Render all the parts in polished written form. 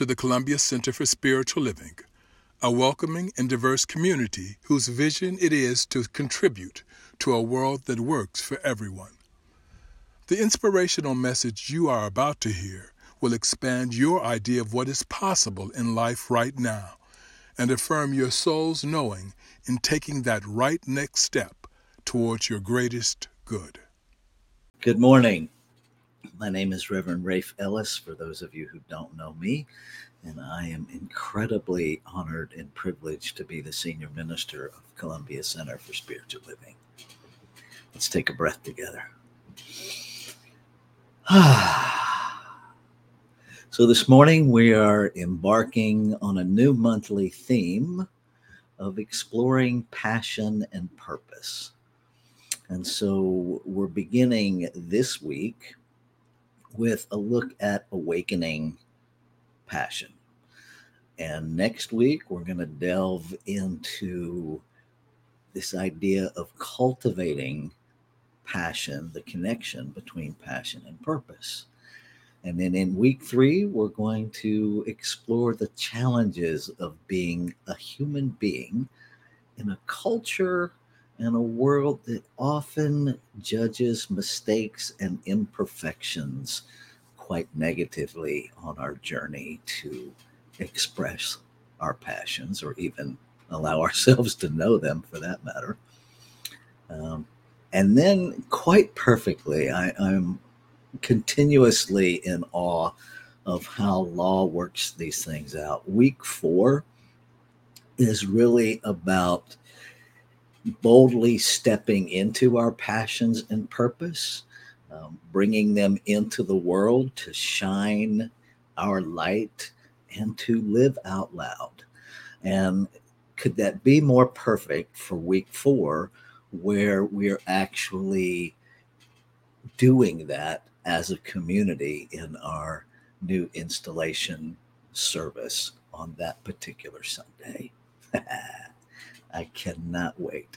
to the Columbia Center for Spiritual Living, a welcoming and diverse community whose vision it is to contribute to a world that works for everyone. The inspirational message you are about to hear will expand your idea of what is possible in life right now and affirm your soul's knowing in taking that right next step towards your greatest good. Good morning. My name is Reverend Rafe Ellis, for those of you who don't know me, and I am incredibly honored and privileged to be the senior minister of Columbia Center for Spiritual Living. Let's take a breath together. So this morning we are embarking on a new monthly theme of exploring passion and purpose. And so we're beginning this week with a look at awakening passion. And next week, we're going to delve into this idea of cultivating passion, the connection between passion and purpose. And then in week 3, we're going to explore the challenges of being a human being in a culture and a world that often judges mistakes and imperfections quite negatively on our journey to express our passions, or even allow ourselves to know them for that matter. And then quite perfectly, I'm continuously in awe of how law works these things out. Week 4 is really about boldly stepping into our passions and purpose, bringing them into the world to shine our light and to live out loud. And could that be more perfect for week 4, where we're actually doing that as a community in our new installation service on that particular Sunday? I cannot wait.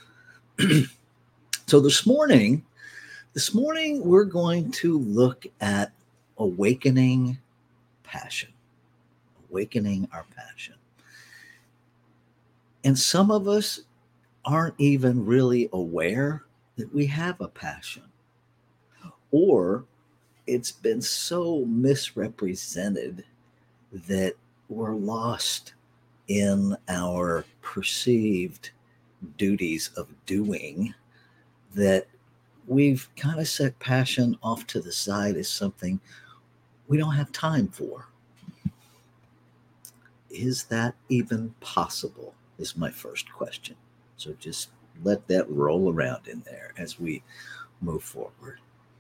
So this morning we're going to look at awakening passion, awakening our passion. And some of us aren't even really aware that we have a passion, or it's been so misrepresented that we're lost in our perceived duties of doing, that we've kind of set passion off to the side as something we don't have time for. Is that even possible? Is my first question. So just let that roll around in there as we move forward.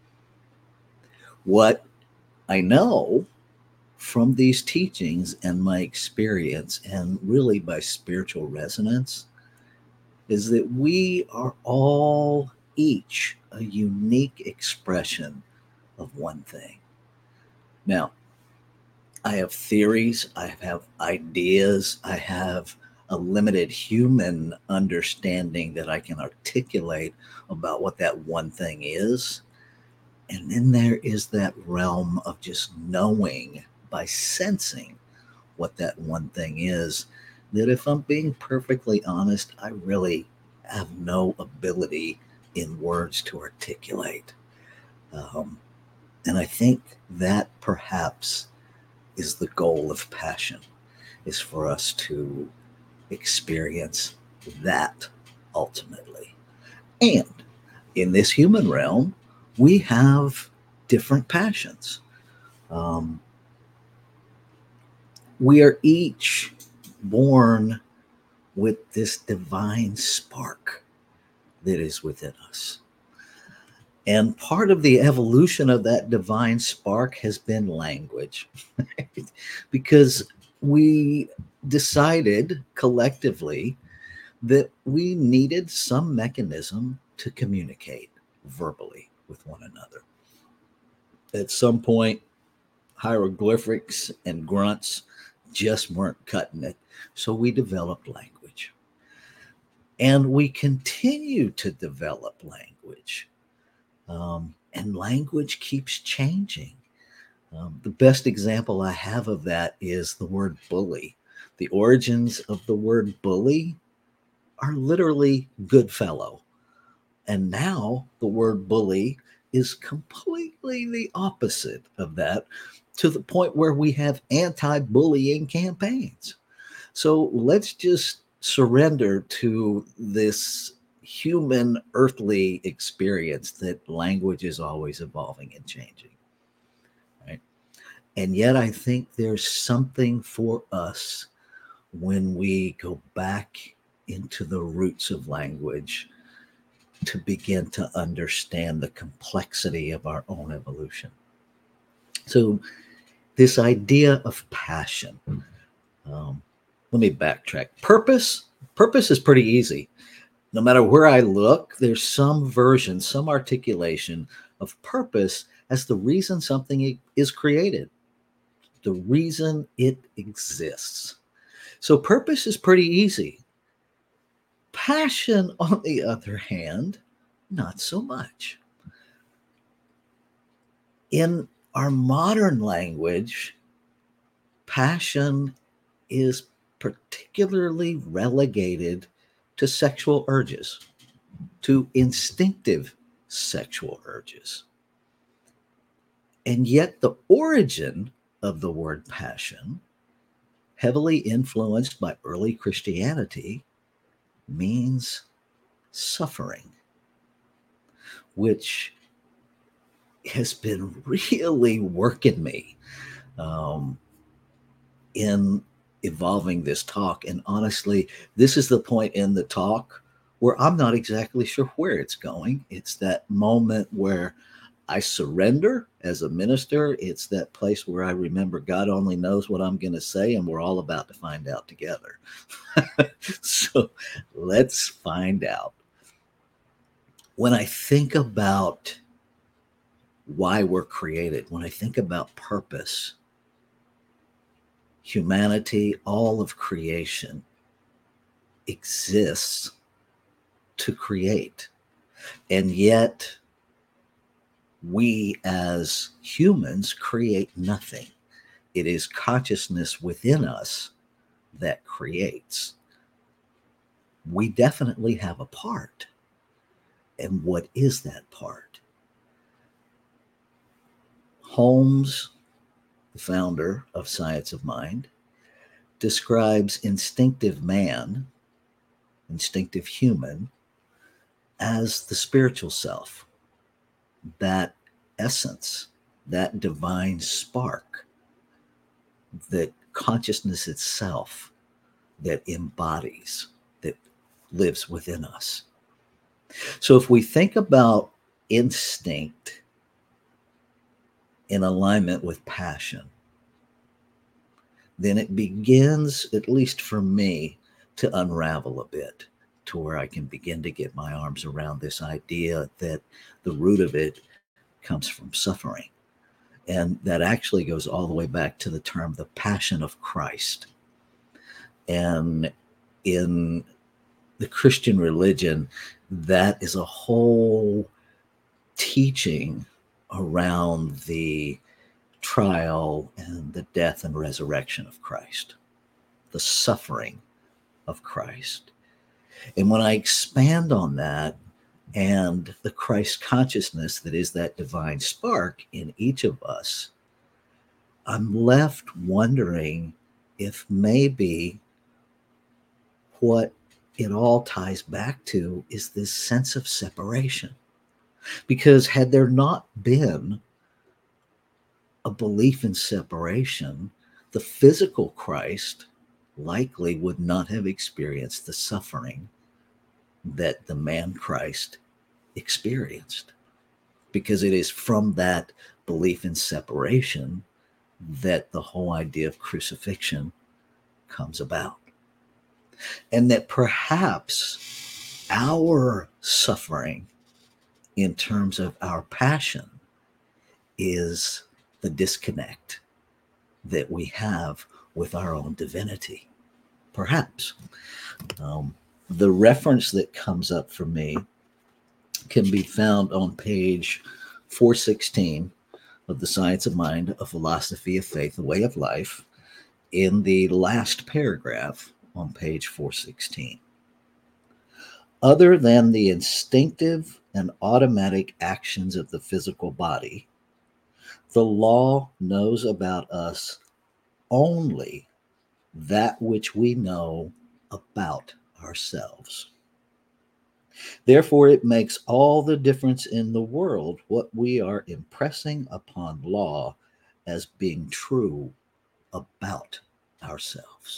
What I know from these teachings and my experience, and really by spiritual resonance, is that we are all each a unique expression of one thing. Now, I have theories, I have ideas, I have a limited human understanding that I can articulate about what that one thing is. And then there is that realm of just knowing by sensing what that one thing is, that if I'm being perfectly honest, I really have no ability in words to articulate. And I think that perhaps is the goal of passion, is for us to experience that ultimately. And in this human realm, we have different passions. We are each born with this divine spark that is within us. And part of the evolution of that divine spark has been language, because we decided collectively that we needed some mechanism to communicate verbally with one another. At some point, hieroglyphics and grunts just weren't cutting it, so we developed language. And we continue to develop language. And language keeps changing. The best example I have of that is the word bully. The origins of the word bully are literally good fellow. And now the word bully is completely the opposite of that, to the point where we have anti bullying campaigns. So let's just surrender to this human earthly experience that language is always evolving and changing. Right? And yet, I think there's something for us when we go back into the roots of language to begin to understand the complexity of our own evolution. So, this idea of passion, let me backtrack. Purpose is pretty easy. No matter where I look, there's some version, some articulation of purpose as the reason something is created, the reason it exists. So, purpose is pretty easy. Passion, on the other hand, not so much. In our modern language, passion is particularly relegated to sexual urges, to instinctive sexual urges. And yet, the origin of the word passion, heavily influenced by early Christianity, means suffering, which has been really working me in evolving this talk. And honestly, this is the point in the talk where I'm not exactly sure where it's going. It's that moment where I surrender as a minister. It's that place where I remember God only knows what I'm going to say, and we're all about to find out together. So let's find out. When I think about why we're created, when I think about purpose, humanity, all of creation exists to create. And yet, we as humans create nothing. It is consciousness within us that creates. We definitely have a part. And what is that part? Holmes, the founder of Science of Mind, describes instinctive man, instinctive human, as the spiritual self, that essence, that divine spark, that consciousness itself that embodies, that lives within us. So if we think about instinct in alignment with passion, then it begins, at least for me, to unravel a bit, to where I can begin to get my arms around this idea that the root of it comes from suffering. And that actually goes all the way back to the term, the passion of Christ. And in the Christian religion, that is a whole teaching around the trial and the death and resurrection of Christ, the suffering of Christ. And when I expand on that and the Christ consciousness that is that divine spark in each of us, I'm left wondering if maybe what it all ties back to is this sense of separation. Because had there not been a belief in separation, the physical Christ likely would not have experienced the suffering that the man Christ experienced. Because it is from that belief in separation that the whole idea of crucifixion comes about. And that perhaps our suffering in terms of our passion is the disconnect that we have with our own divinity. Perhaps. The reference that comes up for me can be found on page 416 of The Science of Mind, A Philosophy of Faith, A Way of Life, in the last paragraph on page 416. Other than the instinctive and automatic actions of the physical body, the law knows about us only that which we know about ourselves. Therefore, it makes all the difference in the world what we are impressing upon law as being true about ourselves.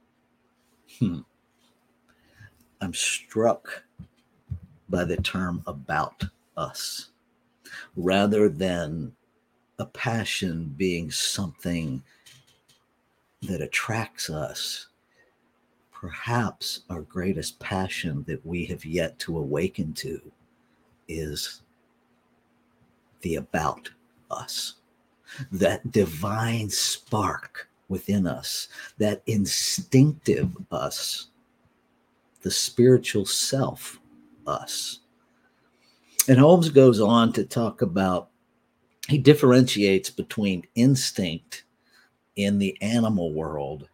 I'm struck by the term about us rather than a passion being something that attracts us. Perhaps our greatest passion that we have yet to awaken to is the about us, that divine spark within us, that instinctive us, the spiritual self us. And Holmes goes on to talk about, he differentiates between instinct in the animal world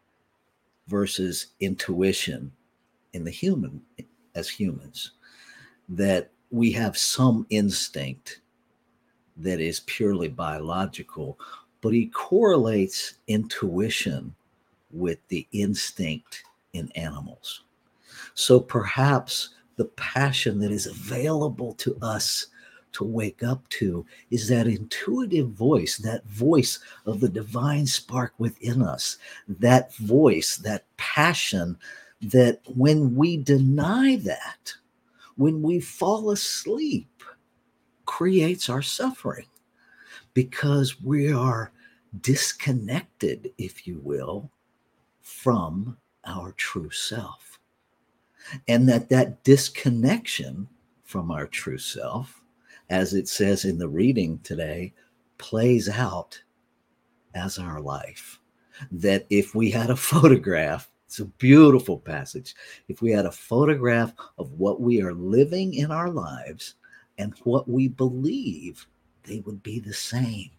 versus intuition in the human, as humans, that we have some instinct that is purely biological, but he correlates intuition with the instinct in animals. So perhaps the passion that is available to us to wake up to is that intuitive voice, that voice of the divine spark within us, that voice, that passion that when we deny that, when we fall asleep, creates our suffering because we are disconnected, if you will, from our true self. And that disconnection from our true self, as it says in the reading today, plays out as our life. That if we had a photograph, it's a beautiful passage. If we had a photograph of what we are living in our lives and what we believe, they would be the same.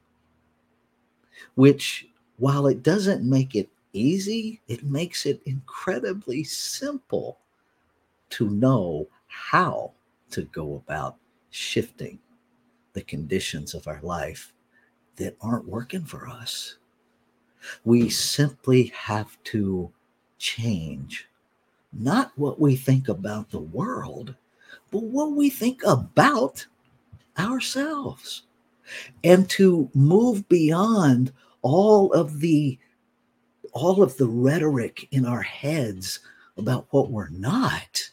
Which, while it doesn't make it easy, it makes it incredibly simple to know how to go about shifting the conditions of our life that aren't working for us. We simply have to change not what we think about the world, but what we think about ourselves, and to move beyond all of the rhetoric in our heads about what we're not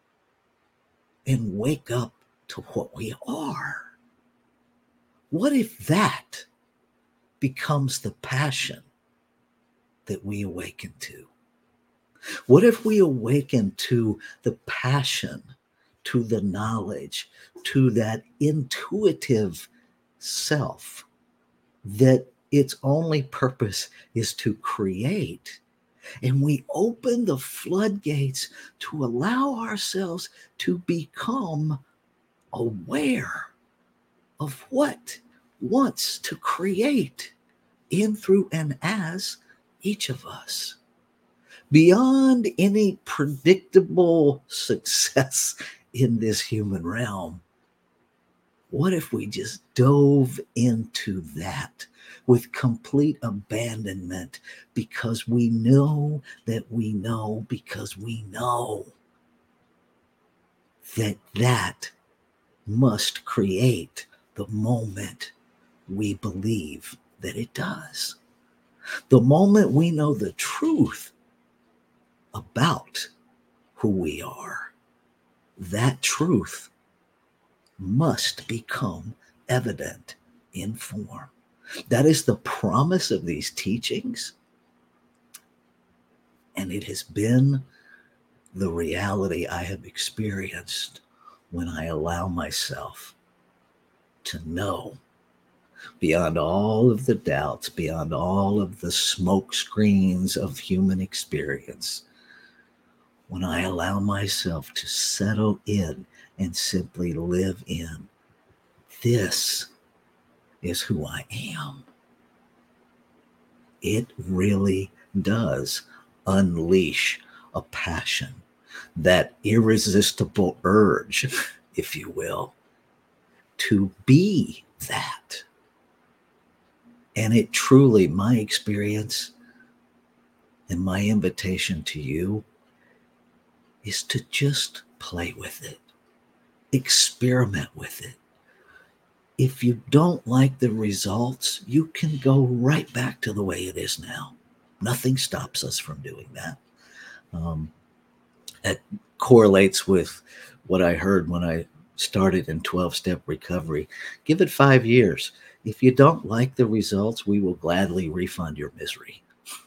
and wake up to what we are. What if that becomes the passion that we awaken to? What if we awaken to the passion, to the knowledge, to that intuitive self that its only purpose is to create? And we open the floodgates to allow ourselves to become aware of what wants to create in, through, and as each of us. Beyond any predictable success in this human realm, what if we just dove into that with complete abandonment because we know that we know because we know that that must create the moment we believe that it does. The moment we know the truth about who we are, that truth must become evident in form. That is the promise of these teachings. And it has been the reality I have experienced when I allow myself to know beyond all of the doubts, beyond all of the smoke screens of human experience, when I allow myself to settle in and simply live in this is who I am. It really does unleash a passion, that irresistible urge, if you will, to be that. And it truly, my experience and my invitation to you is to just play with it, experiment with it. If you don't like the results, you can go right back to the way it is now. Nothing stops us from doing that. It correlates with what I heard when I started in 12-step recovery. Give it 5 years. If you don't like the results, we will gladly refund your misery.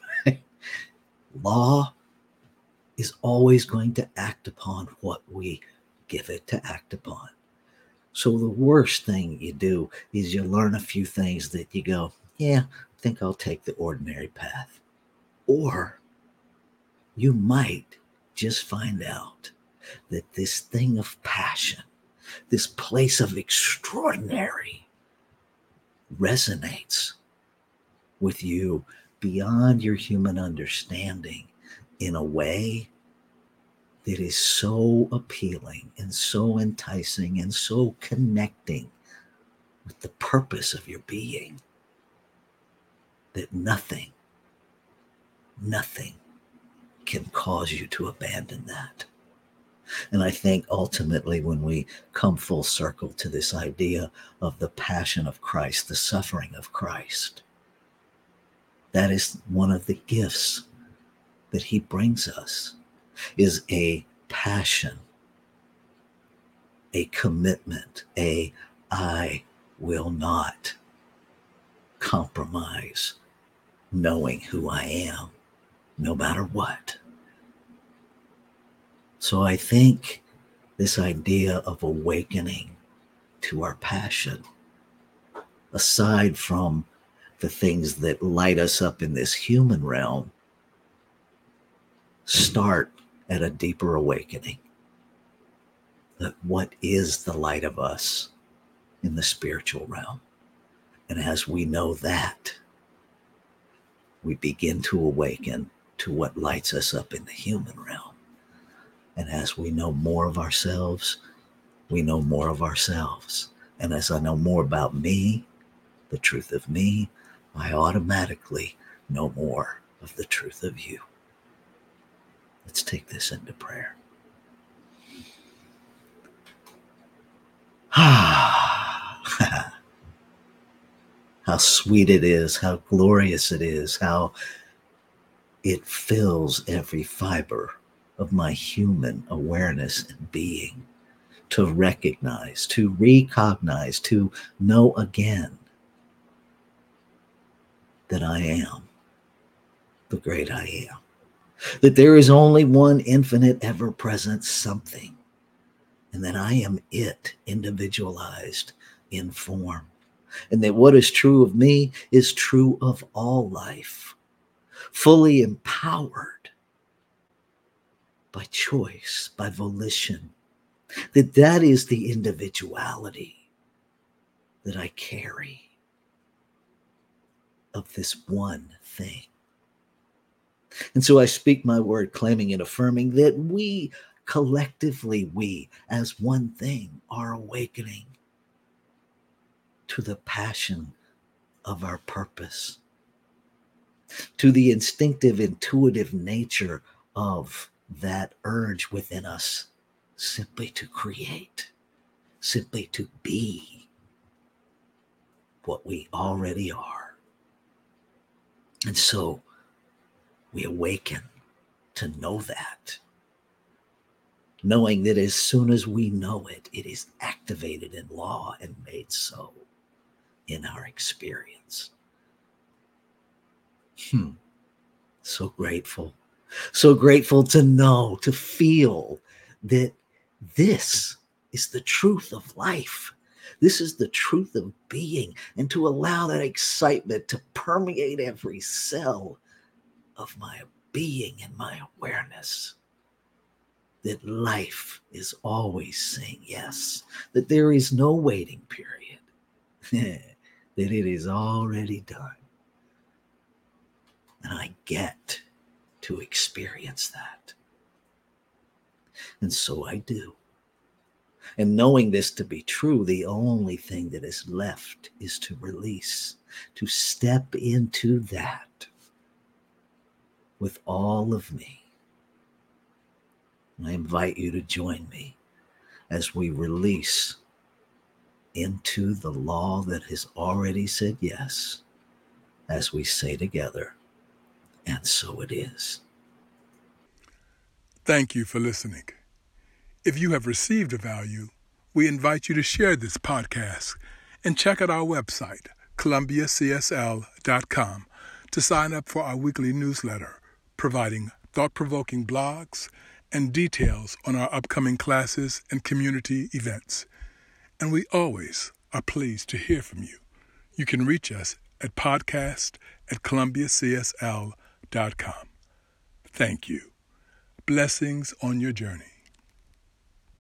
Law is always going to act upon what we give it to act upon. So the worst thing you do is you learn a few things that you go, yeah, I think I'll take the ordinary path. Or you might just find out that this thing of passion, this place of extraordinary, resonates with you beyond your human understanding in a way that is so appealing and so enticing and so connecting with the purpose of your being that nothing can cause you to abandon that. And I think ultimately, when we come full circle to this idea of the passion of Christ, the suffering of Christ, that is one of the gifts that he brings us, is a passion, a commitment, I will not compromise knowing who I am, no matter what. So I think this idea of awakening to our passion, aside from the things that light us up in this human realm, start at a deeper awakening. That what is the light of us in the spiritual realm? And as we know that, we begin to awaken to what lights us up in the human realm. And as we know more of ourselves, we know more of ourselves. And as I know more about me, the truth of me, I automatically know more of the truth of you. Let's take this into prayer. How sweet it is, how glorious it is, how it fills every fiber of my human awareness and being to recognize, to recognize, to know again that I am the great I am, that there is only one infinite, ever-present something, and that I am it, individualized in form, and that what is true of me is true of all life, fully empowered by choice, by volition, that is the individuality that I carry of this one thing. And so I speak my word, claiming and affirming that we collectively, we as one thing, are awakening to the passion of our purpose, to the instinctive, intuitive nature of that urge within us, simply to create, simply to be what we already are. And so we awaken to know that, knowing that as soon as we know it, it is activated in law and made so in our experience. So grateful to know, to feel that this is the truth of life. This is the truth of being, and to allow that excitement to permeate every cell of my being and my awareness. That life is always saying yes, that there is no waiting period. that it is already done. And I get to experience that. And so I do. And knowing this to be true, the only thing that is left is to release, to step into that with all of me. And I invite you to join me as we release into the law that has already said yes, as we say together, and so it is. Thank you for listening. If you have received a value, we invite you to share this podcast and check out our website, columbiacsl.com, to sign up for our weekly newsletter, providing thought-provoking blogs and details on our upcoming classes and community events. And we always are pleased to hear from you. You can reach us at podcast@columbiacsl.com. Thank you. Blessings on your journey.